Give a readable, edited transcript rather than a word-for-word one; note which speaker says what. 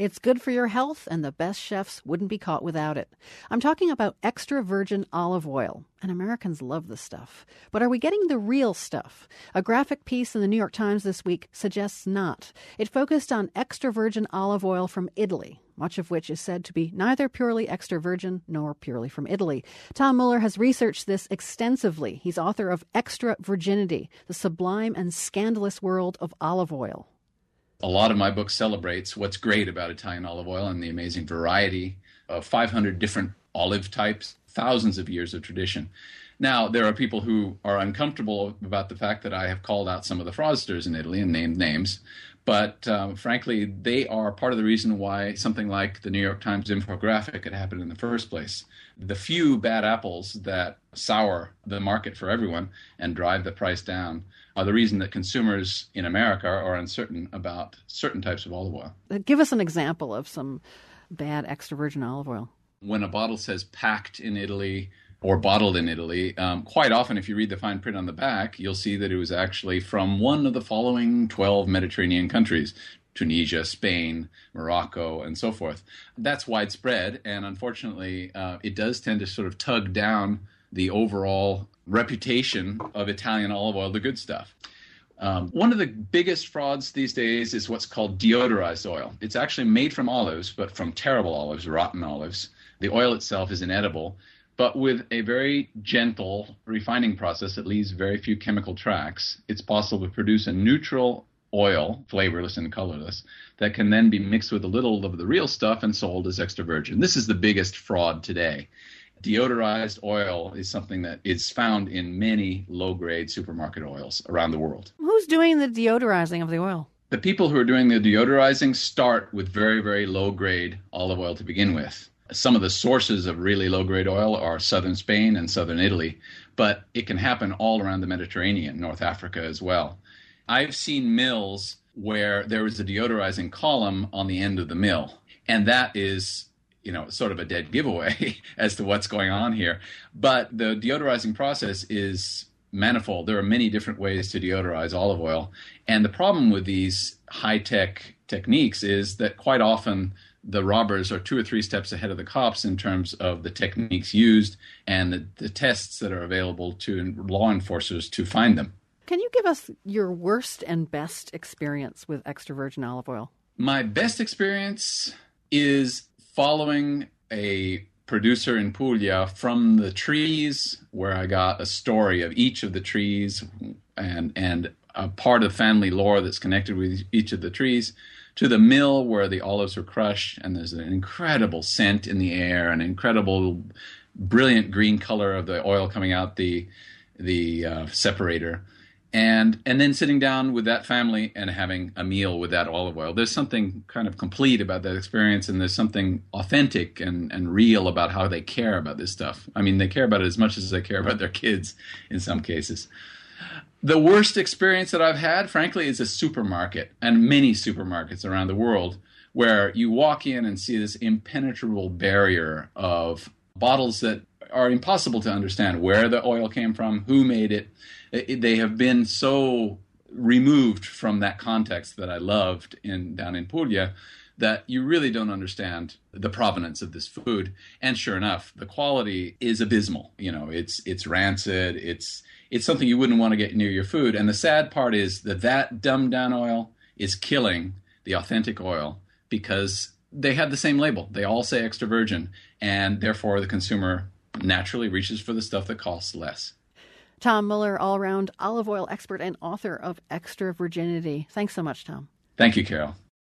Speaker 1: It's good for your health, and the best chefs wouldn't be caught without it. I'm talking about extra virgin olive oil, and Americans love this stuff. But are we getting the real stuff? A graphic piece in the New York Times this week suggests not. It focused on extra virgin olive oil from Italy, much of which is said to be neither purely extra virgin nor purely from Italy. Tom Mueller has researched this extensively. He's author of Extra Virginity, The Sublime and Scandalous World of Olive Oil.
Speaker 2: A lot of my book celebrates what's great about Italian olive oil and the amazing variety of 500 different olive types, thousands of years of tradition. Now, there are people who are uncomfortable about the fact that I have called out some of the fraudsters in Italy and named names. But frankly, they are part of the reason why something like the New York Times infographic had happened in the first place. The few bad apples that sour the market for everyone and drive the price down are the reason that consumers in America are uncertain about certain types of olive oil.
Speaker 1: Give us an example of some bad extra virgin olive oil.
Speaker 2: When a bottle says packed in Italy or bottled in Italy, quite often if you read the fine print on the back, you'll see that it was actually from one of the following 12 Mediterranean countries: Tunisia, Spain, Morocco, and so forth. That's widespread, and unfortunately, it does tend to sort of tug down the overall reputation of Italian olive oil, the good stuff. One of the biggest frauds these days is what's called deodorized oil. It's actually made from olives, but from terrible olives, rotten olives. The oil itself is inedible, but with a very gentle refining process that leaves very few chemical tracks, it's possible to produce a neutral oil, flavorless and colorless, that can then be mixed with a little of the real stuff and sold as extra virgin. This is the biggest fraud today. Deodorized oil is something that is found in many low-grade supermarket oils around the world.
Speaker 1: Who's doing the deodorizing of the oil?
Speaker 2: The people who are doing the deodorizing start with very, very low-grade olive oil to begin with. Some of the sources of really low-grade oil are southern Spain and southern Italy, but it can happen all around the Mediterranean, North Africa as well. I've seen mills where there is a deodorizing column on the end of the mill, and that is sort of a dead giveaway as to what's going on here. But the deodorizing process is manifold. There are many different ways to deodorize olive oil. And the problem with these high-tech techniques is that quite often the robbers are 2 or 3 steps ahead of the cops in terms of the techniques used and the tests that are available to law enforcers to find them.
Speaker 1: Can you give us your worst and best experience with extra virgin olive oil?
Speaker 2: My best experience is following a producer in Puglia from the trees, where I got a story of each of the trees and a part of family lore that's connected with each of the trees, to the mill where the olives were crushed, and there's an incredible scent in the air, an incredible brilliant green color of the oil coming out the separator. And then sitting down with that family and having a meal with that olive oil. There's something kind of complete about that experience, and there's something authentic and real about how they care about this stuff. I mean, they care about it as much as they care about their kids in some cases. The worst experience that I've had, frankly, is a supermarket, and many supermarkets around the world, where you walk in and see this impenetrable barrier of bottles that are impossible to understand where the oil came from, who made it. They have been so removed from that context that I loved down in Puglia that you really don't understand the provenance of this food. And sure enough, the quality is abysmal. It's rancid. It's something you wouldn't want to get near your food. And the sad part is that dumbed down oil is killing the authentic oil because they have the same label. They all say extra virgin, and therefore the consumer naturally reaches for the stuff that costs less.
Speaker 1: Tom Mueller, all-around olive oil expert and author of Extra Virginity. Thanks so much, Tom.
Speaker 2: Thank you, Carol.